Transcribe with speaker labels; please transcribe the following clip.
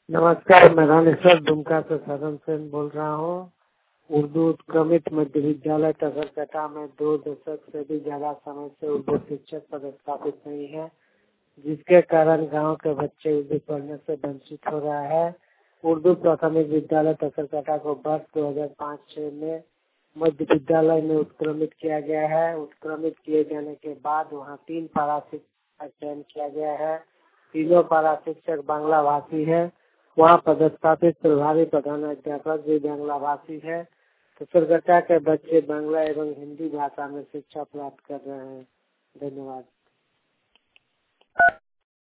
Speaker 1: नमस्कार, मैं रामेश्वर दुमका से सदन सेन बोल रहा हूँ। उर्दू उत्क्रमित मध्य विद्यालय टसरकटा में 2 दशक से भी ज्यादा समय से उर्दू शिक्षक पदस्थापित नहीं है, जिसके कारण गांव के बच्चे उर्दू पढ़ने से वंचित हो रहा है। उर्दू प्राथमिक विद्यालय टसरकटा को वर्ष 2005-06 में मध्य विद्यालय में उत्क्रमित किया गया है। उत्क्रमित किए जाने के बाद वहाँ 3 पारा शिक्षक का चयन किया गया है। तीनों पारा शिक्षक बांग्ला भाषी है। वहाँ पदस्थापित प्रभारी प्रधानाध्यापक भी बांग्ला भाषी है। टसरकटा के बच्चे बांग्ला एवं हिंदी भाषा में शिक्षा प्राप्त कर रहे हैं। धन्यवाद।